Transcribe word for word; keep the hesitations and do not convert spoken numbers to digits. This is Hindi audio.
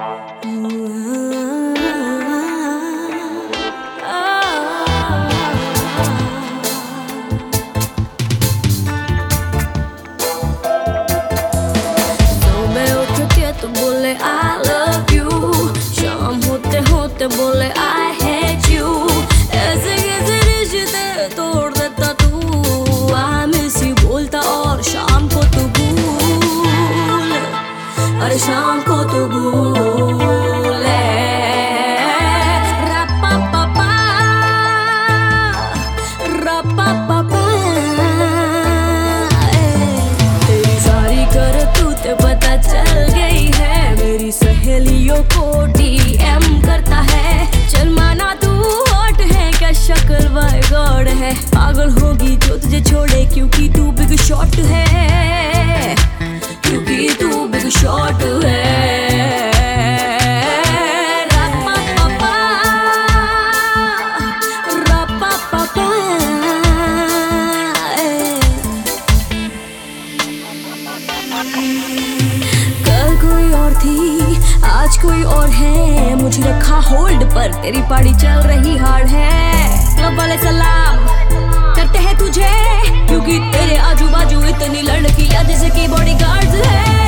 बोले I love you, शाम होते होते बोले I hate you, ऐसे कैसे रिश्ते तोड़ देता तू। I miss you बोलता और शाम को तू भूल, अरे शाम को तू भूले। रप्पा पापा रप्पा पापा, तेरी सारी करतूतें पता चल गई है, मेरी सहेलियों को डीएम करता है। चल माना तू हॉट है, क्या शक्ल बाय गॉड है, पागल होगी जो तुझे छोड़े क्योंकि तू बिग शॉट है, क्योंकि तू बिग शॉट है। रप्पा पापा रप्पा पापा, कल कोई और थी आज कोई और है, मुझे रखा होल्ड पर तेरी पार्टी चल रही हार्ड है। क्लब वाले सलाम करते हैं तुझे क्योंकि तेरे आजू बाजू इतनी लड़कियां जैसे कि बॉडीगार्ड्स है।